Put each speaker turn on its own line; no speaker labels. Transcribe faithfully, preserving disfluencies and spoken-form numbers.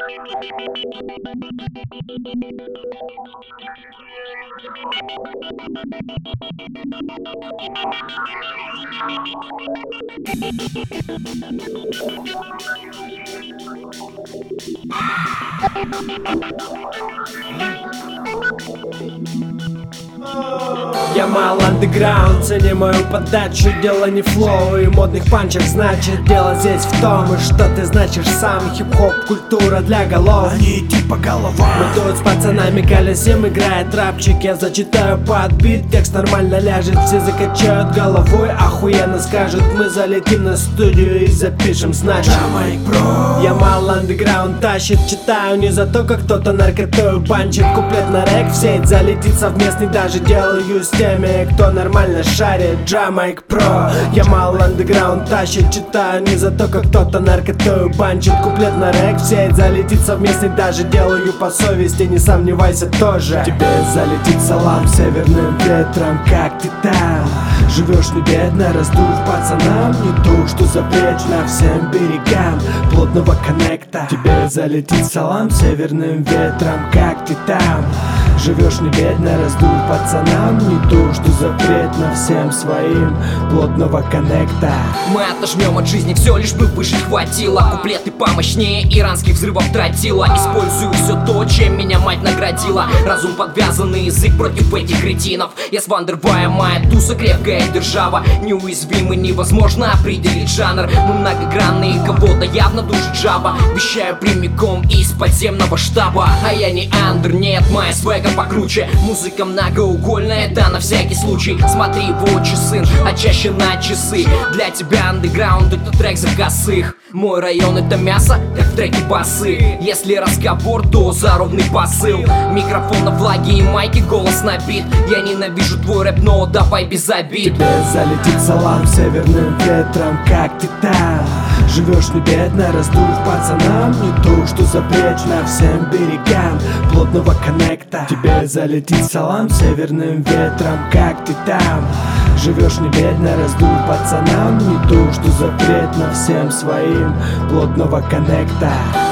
Я мал андеграунд, цени мою подачу. Дело не в флоу и модных панчах, значит дело здесь в том, и что ты значишь сам. Хип-хоп культура для голов,
они типа голова.
Мы тут с пацанами колесим, играет рэпчик. Я зачитаю подбит, текст нормально ляжет. Все закачают головой, охуенно скажут. Мы залетим на студию и запишем, значит Я мал андеграунд тащит, читаю не за то, как кто-то наркотою панчит. Куплет на рэк, в сеть залетит совместный, даже делаю с теми, кто нормально шарит. Джамайк Про. Я мал андеграунд тащит, читаю не за то, как кто-то наркотою панчит. Куплет на рэк, в сеть залетит совместный, даже делаю по совести, не сомневайся тоже. Тебе залетит салам северным ветром, как ты там живешь не бедно, раздув пацанам не то, что запречно всем берегам плотного коннекта. Тебе залетит салам северным ветром, как ты там живешь не бедно, раздув пацанам не то, что запретно всем своим плотного коннекта.
Мы отожмем от жизни все, лишь бы выжить хватило. Куплеты помощнее иранских взрывов тротила. Использую все то, чем меня мать наградила. Разум подвязанный, язык против этих кретинов. Я свандервая, моя туса крепкая держава. Неуязвимый, невозможно определить жанр. Мы многогранные, кого-то явно душит жаба. Вещаю прямиком из подземного штаба. А я не андер, нет, моя свега покруче. Музыка многоугольная, это на всякий случай. Смотри в очи, сын, а чаще на часы. Для тебя андеграунд — это трек за косых. Мой район — это мясо, как в треке басы. Если разговор, то за ровный посыл. Микрофон на флаге и майки, голос набит. Я ненавижу твой рэп, но давай без обид.
Тебе залетит салам северным ветром, как ты там живешь не бедно, раздув пацанам не то, что запречно всем берегам плотного коннекта. Тебе залетит салам северным ветром, как ты там живешь не бедно, раздув пацанам не то, что запретно всем своим плотного коннекта.